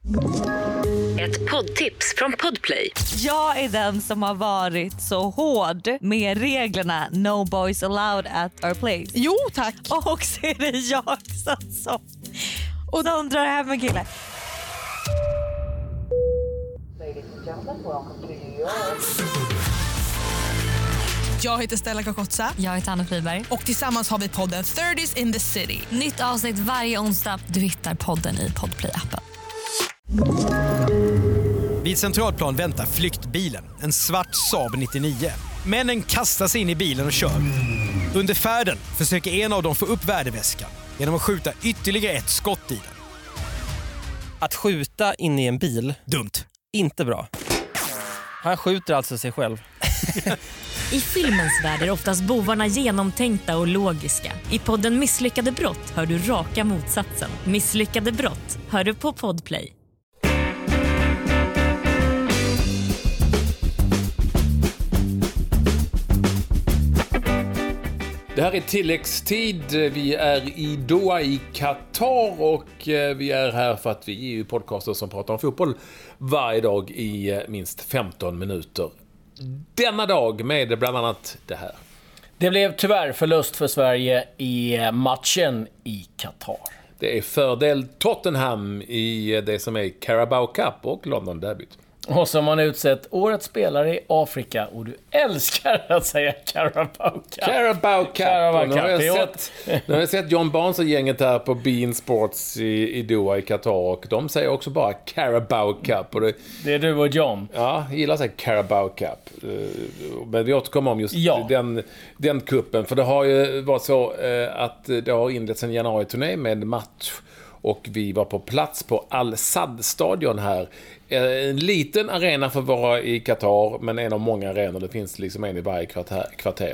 Ett poddtips från Podplay. Jag är den som har varit så hård med reglerna No Boys Allowed at our place. Jo, tack. Och så är det jag som och de drar hem en kille. Jag heter Stella Kakotsa. Jag heter Anna Friberg. Och tillsammans har vi podden 30s in the City. Nytt avsnitt varje onsdag. Du hittar podden i Podplay-appen. Vid Centralplan väntar flyktbilen, en svart Saab 99. Männen kastar sig in i bilen och kör. Under färden försöker en av dem få upp värdeväskan genom att skjuta ytterligare ett skott i den. Att skjuta in i en bil, dumt. Inte bra. Han skjuter alltså sig själv. I filmens värld är oftast bovarna genomtänkta och logiska. I podden Misslyckade brott hör du raka motsatsen. Misslyckade brott hör du på Podplay. Det här är tilläggstid. Vi är i Doha i Qatar och vi är här för att vi är ju podcaster som pratar om fotboll varje dag i minst 15 minuter. Denna dag med bland annat det här. Det blev tyvärr förlust för Sverige i matchen i Qatar. Det är fördel Tottenham i det som är Carabao Cup och London Derbyt. Och som man utsett årets spelare i Afrika. Och du älskar att säga Carabao Cup. Carabao Cup. Nu har jag sett John Barnes och gänget här på Bein Sports i Doha i Qatar. Och de säger också bara Carabao Cup. Och det är du och John. Ja, jag gillar att säga Carabao Cup. Men vi återkommer om just den kuppen. För det har ju varit så att det har inletts en januari-turné med match. Och vi var på plats på Al-Sadd-stadion här. En liten arena för att vara i Qatar, men en av många arenor. Det finns liksom en i varje kvarter.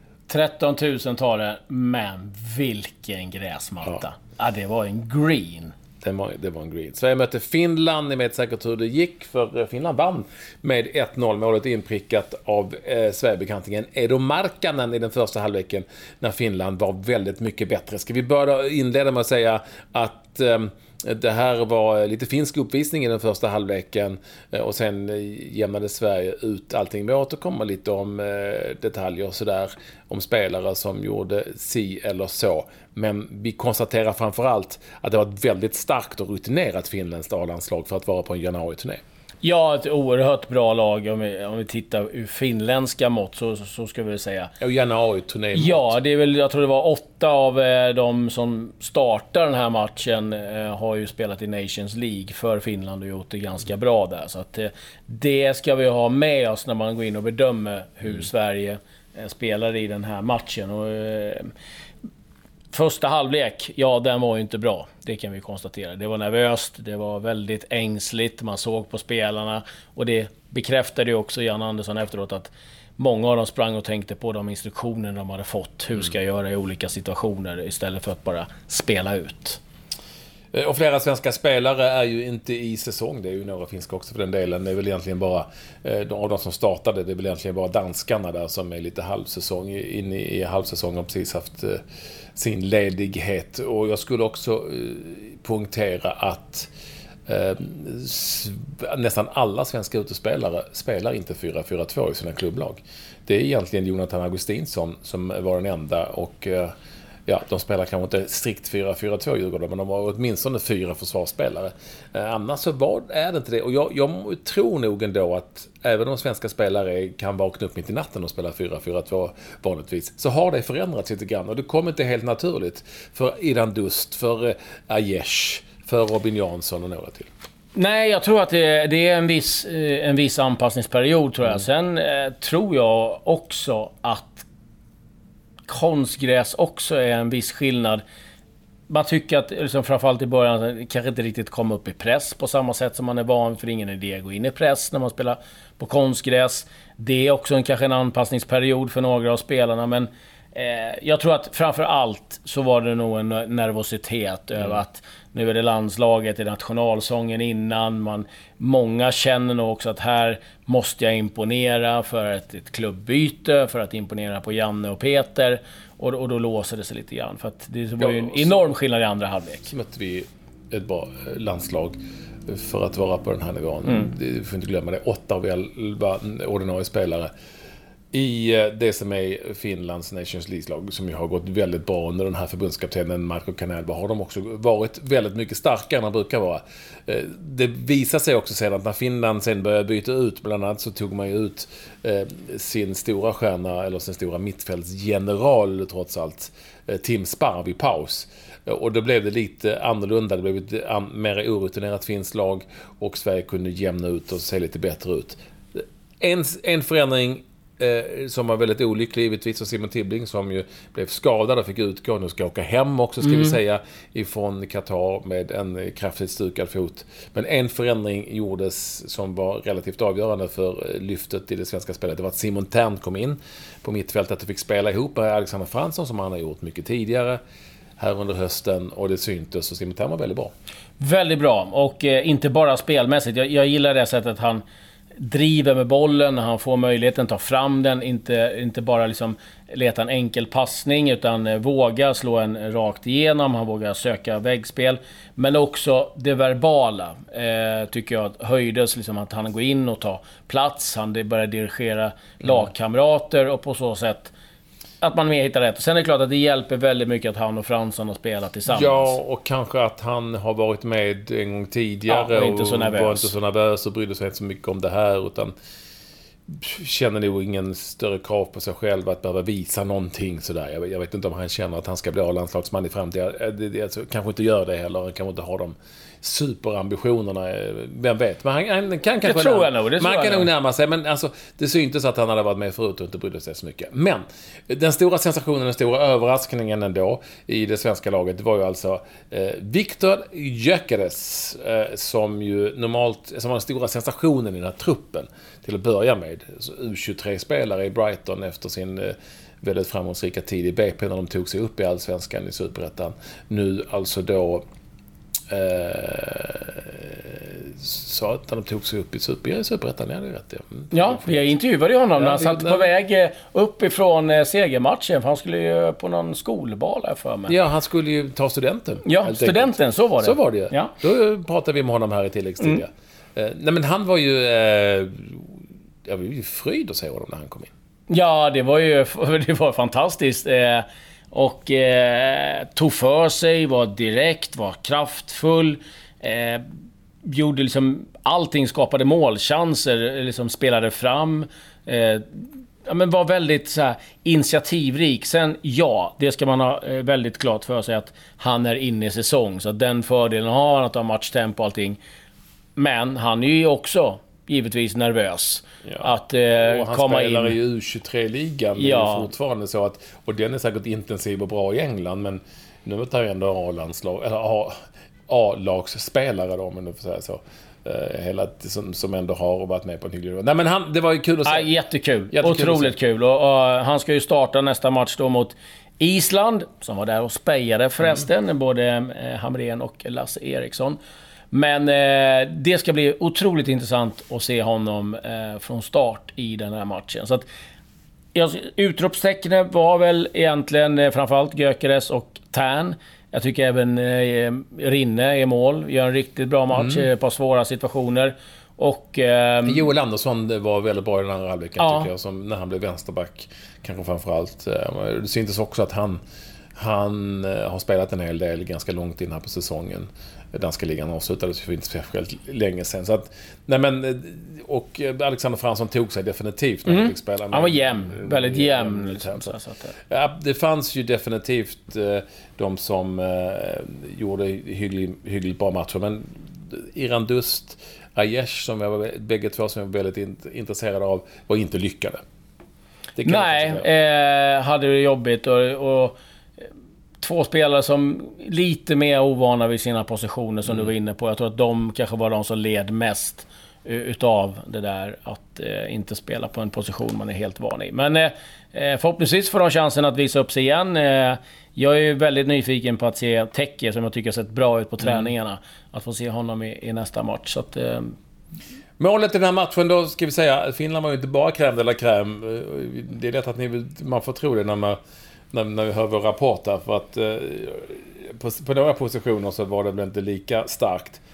13 000 tar det, men vilken gräsmatta. Ja, det var en green. Det var en green. Sverige mötte Finland. Ni vet säkert hur det gick, för Finland vann med 1-0. Målet inprickat av Sverigebekantingen Edo Markkanen i den första halvleken när Finland var väldigt mycket bättre. Ska vi börja inleda med att säga att det här var lite finsk uppvisning i den första halvleken och sen jämnade Sverige ut allting. Vi återkommer lite om detaljer och sådär, om spelare som gjorde si eller så. Men vi konstaterar framförallt att det var ett väldigt starkt och rutinerat finländskt A-landslag för att vara på en januari-turné. Ja, ett oerhört bra lag om vi tittar ur finländska mått så ska vi säga. Och januari-turné. Ja, det är väl, jag tror det var 8 av de som startar den här matchen har ju spelat i Nations League för Finland och gjort det ganska bra där. Så att det ska vi ha med oss när man går in och bedömer hur Sverige spelar i den här matchen. Och första halvlek, ja, den var ju inte bra. Det kan vi konstatera. Det var nervöst, det var väldigt ängsligt. Man såg på spelarna. Och det bekräftade ju också Jan Andersson efteråt att många av dem sprang och tänkte på de instruktioner de hade fått. Hur ska jag göra i olika situationer istället för att bara spela ut. Och flera svenska spelare är ju inte i säsong. Det är ju några finska också för den delen. Det är väl egentligen bara av de som startade. Det är väl egentligen bara danskarna där som är lite halvsäsong in i halvsäsong och precis haft sin ledighet. Och jag skulle också poängtera att nästan alla svenska utespelare spelar inte 4-4-2 i sina klubblag. Det är egentligen Jonathan Augustinsson som var den enda och ja, de spelar kanske inte strikt 4-4-2 Djurgården, men de har åtminstone 4 försvarsspelare. Annars så är det inte det. Och jag tror nog ändå att även om svenska spelare kan vakna upp mitt i natten och spela 4-4-2 vanligtvis, så har det förändrats lite grann. Och det kommer inte helt naturligt för Idan Dust, för Aiesh, för Robin Jansson och några till. Nej, jag tror att det är en viss anpassningsperiod, tror jag. Sen tror jag också att konstgräs också är en viss skillnad. Man tycker att liksom, framförallt i början kanske inte riktigt komma upp i press på samma sätt som man är van, för ingen idé att gå in i press när man spelar på konstgräs. Det är också kanske en anpassningsperiod för några av spelarna, men jag tror att framförallt så var det nog en nervositet över att nu är det landslaget i nationalsången innan. Många känner nog också att här måste jag imponera för ett klubbbyte, för att imponera på Janne och Peter. Och då låser det sig lite grann. För att det var ju en enorm skillnad i andra halvlek. Så mötte vi ett bra landslag för att vara på den här nivån. Du får inte glömma det. 8 av 11 ordinarie spelare i det som är Finlands Nations League-lag, som ju har gått väldigt bra under den här förbundskaptenen Marco Canelva, har de också varit väldigt mycket starkare än de brukar vara. Det visar sig också sedan att när Finland sen började byta ut, bland annat så tog man ju ut sin stora stjärna, eller sin stora mittfältsgeneral trots allt, Tim Sparv i paus. Och då blev det lite annorlunda, det blev ett mer orutinerat finskt lag och Sverige kunde jämna ut och se lite bättre ut. En förändring som var väldigt olycklig givetvis, och Simon Tibbling som ju blev skadad och fick utgå, nu ska åka hem också ska vi säga, ifrån Qatar med en kraftigt stukad fot. Men en förändring gjordes som var relativt avgörande för lyftet i det svenska spelet. Det var att Simon Tern kom in på mittfältet och fick spela ihop med Alexander Fransson, som han har gjort mycket tidigare här under hösten, och det syntes, och Simon Tern var väldigt bra. Väldigt bra, och inte bara spelmässigt. Jag gillar det sättet han driver med bollen när han får möjligheten att ta fram den, inte bara liksom leta en enkel passning, utan våga slå en rakt igenom, han vågar söka väggspel, men också det verbala tycker jag höjdes, liksom att han går in och tar plats, han börjar dirigera lagkamrater, och på så sätt att man mer hittar rätt. Sen är det klart att det hjälper väldigt mycket att han och Fransson har spelat tillsammans. Ja, och kanske att han har varit med en gång tidigare och inte så nervös och brydde sig inte så mycket om det här, utan känner nog ingen större krav på sig själv att behöva visa någonting sådär. Jag vet inte om han känner att han ska bli A-landslagsman i framtiden. Kanske inte gör det heller, kanske inte ha de superambitionerna, vem vet. Men han kan kanske nog närma sig, men alltså, det syntes att han hade varit med förut och inte brydde sig så mycket. Men den stora sensationen, den stora överraskningen ändå i det svenska laget, det var ju alltså Viktor Gyökeres, som ju normalt som var den stora sensationen i den här truppen till att börja med. U23-spelare i Brighton efter sin väldigt framgångsrika tid i BP när de tog sig upp i Allsvenskan i Superettan. Nu alltså då sa att de tog sig upp i Superettan, ja, det är rätt. Ja, vi intervjuade honom när han satt på väg upp ifrån segermatchen, för han skulle ju på någon skolbal här för mig. Ja, han skulle ju ta studenten. Ja, studenten, så var det. Så var det. Ja. Då pratade vi med honom här i tilläggstid. Nej, men han var ju jag var ju fröjd att se honom när han kom in. Ja, det var fantastiskt. Och tog för sig, var direkt, var kraftfull, gjorde liksom allting, skapade målchanser, liksom spelade fram, men var väldigt så här initiativrik. Sen det ska man ha väldigt klart för sig, att han är inne i säsong, så den fördelen har han, att ha matchtempo och allting. Men han är ju också givetvis nervös att han komma in. Han spelar i U23-ligan, det är fortfarande så att, och den är säkert intensiv och bra i England, men nu tar ju ändå A-landslag eller A-lagsspelare då, men du får säga så. Hela som ändå har varit med på en hygglig. Nej, men det var ju kul att se. Jättekul. Otroligt kul. Och han ska ju starta nästa match då mot Island, som var där och spejade förresten, både Hamrén och Lasse Eriksson. Men det ska bli otroligt intressant att se honom från start i den här matchen. Så att utropstecknet var väl egentligen framförallt Gyökeres och Tern. Jag tycker även Rinne är mål, gör en riktigt bra match på svåra situationer. Och Joel Andersson var väldigt bra i den andra halvleken, tycker jag, som när han blev vänsterback kanske framförallt. Det syntes också att han har spelat en hel del ganska långt in här på säsongen. Danska ligan avslutades för inte speciellt länge sedan. Så att, och Alexander Fransson tog sig definitivt när han fick spela. Han var jämn, väldigt jämn. Liksom. Det fanns ju definitivt de som gjorde hyggligt bra matcher. Men Iran Dust, Aiesh, som jag var, bägge två som jag var väldigt intresserade av, var inte lyckade. Hade det jobbigt och två spelare som lite mer ovana vid sina positioner som du var inne på. Jag tror att de kanske var de som led mest utav det där att inte spela på en position man är helt van i. Men förhoppningsvis får de chansen att visa upp sig igen. Jag är väldigt nyfiken på att se Tekke, som jag tycker har sett bra ut på träningarna. Att få se honom i nästa match. Så att, målet i den här matchen då, ska vi säga, Finland var ju inte bara kräm eller kräm. Det är lätt att man får tro det när vi hör våra rapporter, för att på några positioner så var det väl inte lika starkt.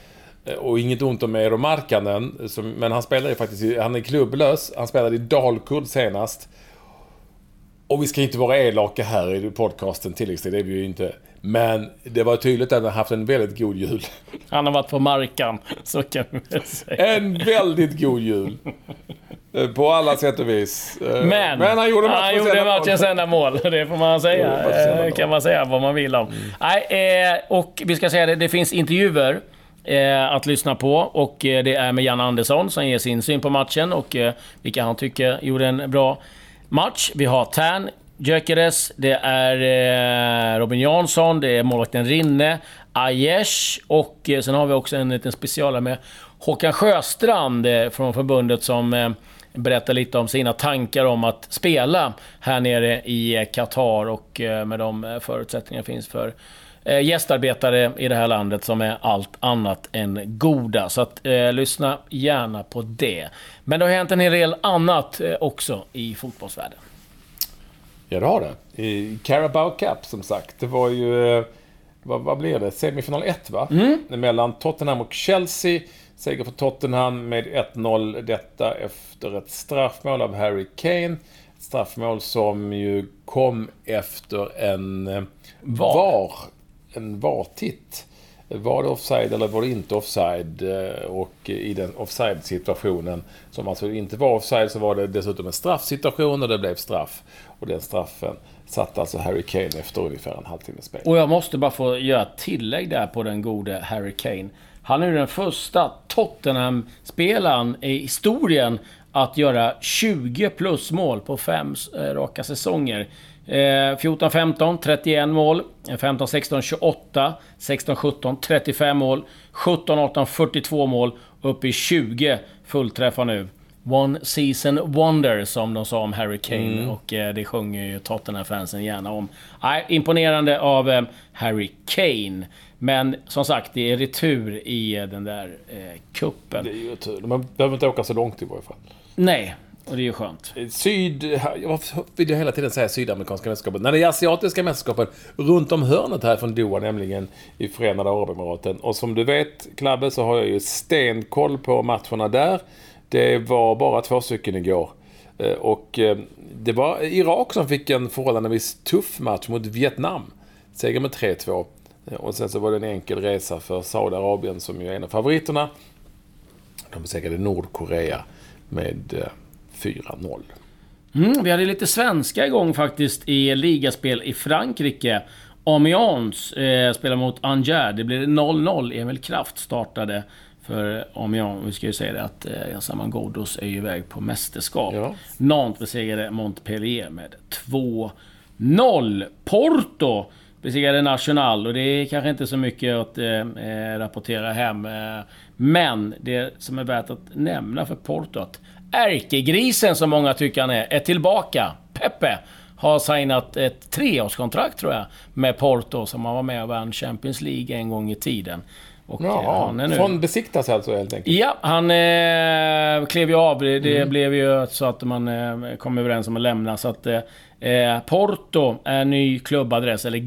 Och inget ont om Eero Markkanen, men han spelar ju faktiskt, han är klubblös. Han spelade i Dalkurd senast. Och vi ska inte vara elaka här i podcasten tilläggstid, det är vi ju inte. Men det var tydligt att han har haft en väldigt god jul. Han har varit på markan, så kan vi väl säga. En väldigt god jul. På alla sätt och vis. Men han gjorde matchens enda mål. Det får man säga. Kan man säga vad man vill om. Och vi ska säga det finns intervjuer att lyssna på. Och det är med Jan Andersson som ger sin syn på matchen. Och vilka han tycker gjorde en bra match. Vi har Tern, Gyökeres, det är Robin Jansson, det är målvakten Rinne, Aiesh och sen har vi också en liten specialare med Håkan Sjöstrand från förbundet som berättar lite om sina tankar om att spela här nere i Qatar och med de förutsättningar finns för gästarbetare i det här landet som är allt annat än goda. Så att lyssna gärna på det. Men det har hänt en hel del annat också i fotbollsvärlden. Ja, det har det. I Carabao Cup, som sagt. Det var ju... Vad blev det? Semifinal 1, va? Mellan Tottenham och Chelsea. Seger för Tottenham med 1-0. Detta efter ett straffmål av Harry Kane. Ett straffmål som ju kom efter en VAR-titt. Var det offside eller var det inte offside? Och i den offside-situationen som alltså inte var offside så var det dessutom en straffsituation och det blev straff. Och den straffen satt alltså Harry Kane efter ungefär en halvtimme spel. Och jag måste bara få göra ett tillägg där på den gode Harry Kane. Han är den första Tottenham-spelaren i historien att göra 20 plus mål på 5 raka säsonger. 14-15, 31 mål. 15-16, 28. 16-17, 35 mål. 17-18, 42 mål. Upp i 20 fullträffar nu. One season wonder, som de sa om Harry Kane. Och det sjunger ju Tottenham-fansen gärna om. Imponerande av Harry Kane. Men som sagt, det är retur i den där kuppen. Det är ju tur. Man behöver inte åka så långt i varje fall. Nej, och det är ju skönt. Jag vill hela tiden säga sydamerikanska mästerskapen. När det är asiatiska mästerskapen runt om hörnet här från Doha, nämligen i Förenade Arabemiraten. Och som du vet, Klabbe, så har jag ju stenkoll på matcherna där. Det var bara 2 stycken igår. Och det var Irak som fick en förhållandevis tuff match mot Vietnam. Seger med 3-2. Och sen så var det en enkel resa för Saudiarabien som ju är en av favoriterna. De besegrade Nordkorea med 4-0. Vi hade lite svenska igång faktiskt i ligaspel i Frankrike. Amiens spelar mot Angers. Det blev 0-0. Emil Kraft startade för Amiens. Vi ska ju säga det att Saman Ghoddos är ju iväg på mästerskap. Ja. Nantes besegrade Montpellier med 2-0. Porto besegrade Nacional, och det är kanske inte så mycket att rapportera hem. Men det som är värt att nämna för Porto, att ärkegrisen, som många tycker han är tillbaka. Pepe har signat ett 3-årskontrakt, tror jag, med Porto, som han var med och vann Champions League en gång i tiden. Och han är nu... Från besiktas alltså helt enkelt. Ja, han klev ju av. Det blev ju så att man kom överens om att lämna. Så att Porto är ny klubbadress, eller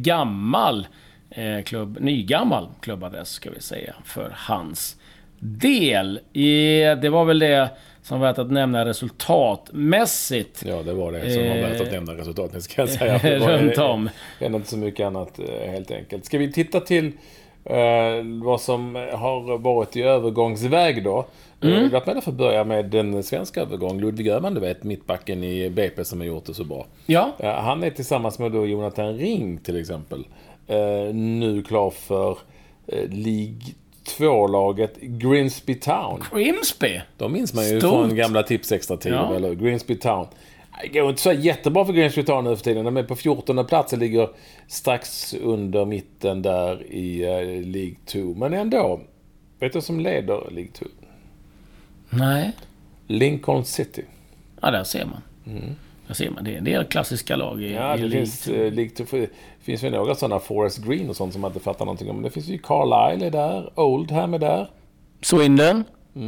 nygammal klubbadress ska vi säga, för hans del. Det var väl det som var att nämna resultatmässigt. Ja, det var det som var värt att nämna resultatet, ska jag säga. Runt om. Det är inte så mycket annat helt enkelt. Ska vi titta till vad som har varit i övergångsväg då? Låt mig därför börja med den svenska övergång. Ludvig Öhman, du vet, mittbacken i BP som har gjort det så bra. Ja. Han är tillsammans med då Jonathan Ring till exempel nu klar för League 2-laget Grimsby Town. Grimsby? De minns man ju från gamla Tips Extra-tid, eller Grimsby Town. Det går inte så jättebra för Grimsby Town nu för tiden. De är på 14:e plats och ligger strax under mitten där i League 2. Men ändå, vet du som leder League 2? Nej. Lincoln City. Ja, där ser man. Där ser man. Det är en del klassiska lag i League 2. Det finns väl några sådana, Forest Green och sånt som man inte fattar någonting om. Men det finns ju Carlisle är där, Oldham är där. Swindon.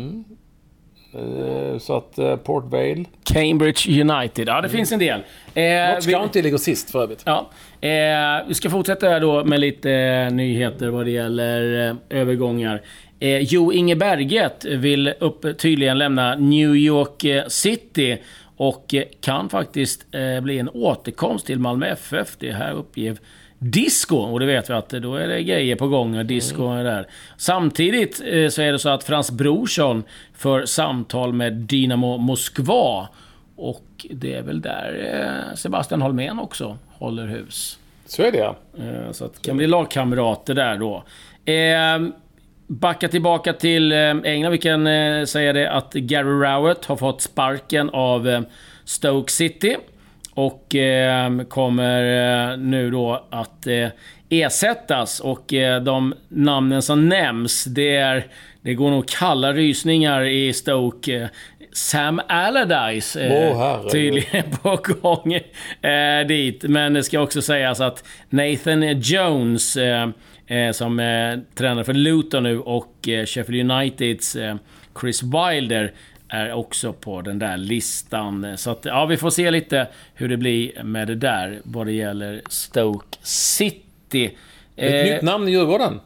Så att Port Vale. Cambridge United. Ja, det finns en del. Något ska inte ligga sist för övrigt. Ja. Vi ska fortsätta här då med lite nyheter vad det gäller övergångar. Jo Inge Berget vill tydligen lämna New York City och kan faktiskt bli en återkomst till Malmö FF. Det här uppger Disco, och det vet vi att då är det grejer på gång. Disco är där. Samtidigt så är det så att Frans Brorsson för samtal med Dynamo Moskva, och det är väl där Sebastian Holmén också håller hus. Så är det. Så att det kan bli lagkamrater där då. Backa tillbaka till England. Vi kan säga det att Gary Rowett har fått sparken av Stoke City och kommer nu då att ersättas. Och de namnen som nämns, det går nog kalla rysningar i Stoke. Sam Allardyce tydligen på gång dit. Men det ska också sägas att Nathan Jones som tränare för Luton nu och Sheffield Uniteds Chris Wilder är också på den där listan. Så att, ja, vi får se lite hur det blir med det där vad det gäller Stoke City. Ett nytt namn i Djurgården.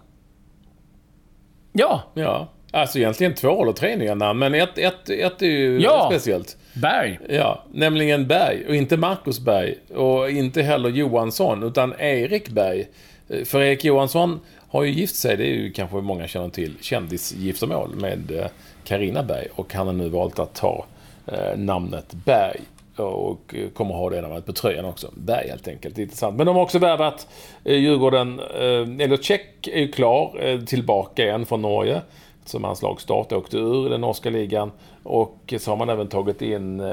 Ja. Alltså egentligen 2 eller 3 nya namn, men ett är ju speciellt. Berg. Ja, nämligen Berg. Och inte Marcus Berg. Och inte heller Johansson, utan Erik Berg. För Erik Johansson har ju gift sig, det är ju kanske många känner till, kändisgiftermål med Carina Berg. Och han har nu valt att ta namnet Berg. Och kommer ha det på tröjan också. Berg helt enkelt, intressant. Men de har också värvat Djurgården, eller Check är ju klar, tillbaka igen från Norge. Som hans lagstart åkte ur den norska ligan. Och så har man även tagit in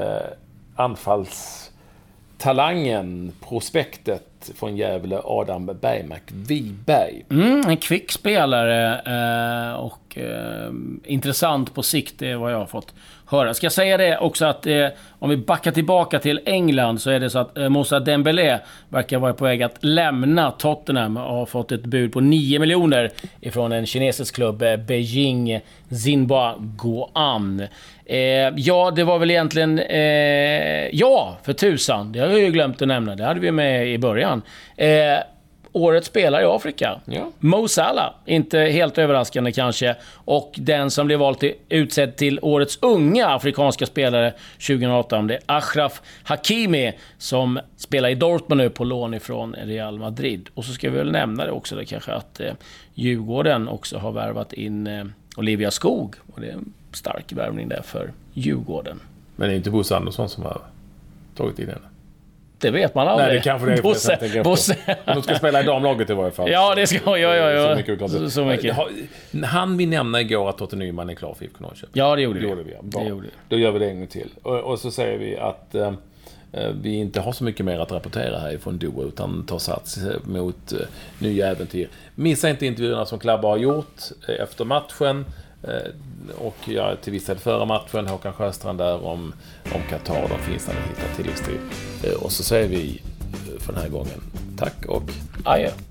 anfallstalangen, prospektet från Gävle, Adam Bergmark Wiberg. En kvick spelare och intressant på sikt, det är vad jag har fått höra. Ska jag säga det också att om vi backar tillbaka till England så är det så att Moussa Dembélé verkar vara på väg att lämna Tottenham och har fått ett bud på 9 miljoner ifrån en kinesisk klubb, Beijing Xinhua Guoan. Ja, det var väl egentligen för tusan. Det har jag ju glömt att nämna. Det hade vi med i början. Årets spelare i Afrika. Ja. Mo Salah, inte helt överraskande kanske. Och den som blev utsedd till årets unga afrikanska spelare 2018, det är Achraf Hakimi som spelar i Dortmund nu på lån ifrån Real Madrid. Och så ska vi väl nämna det också, det kanske att Djurgården också har värvat in Olivia Skog. Och det är en stark värvning där för Djurgården. Men det är inte Bosse Andersson som har tagit in henne. Det vet man aldrig. Nej, det kanske det är Bosse. De ska spela i damlaget i varje fall. Ja, det ska ja. Så mycket. Han vi nämna igår att Totte Nyman är klar för IFK Norrköping. Ja, det gjorde vi. Bra. Då gör vi det en gång till. Och så säger vi att vi inte har så mycket mer att rapportera här från Doha, utan tar sats mot nya äventyr. Missa inte intervjuerna som Klabba har gjort efter matchen. Och till viss del före matchen, Håkan Sjöstrand där om Qatar, de finns där att hitta tilläggstid. Och så säger vi för den här gången tack och adjö.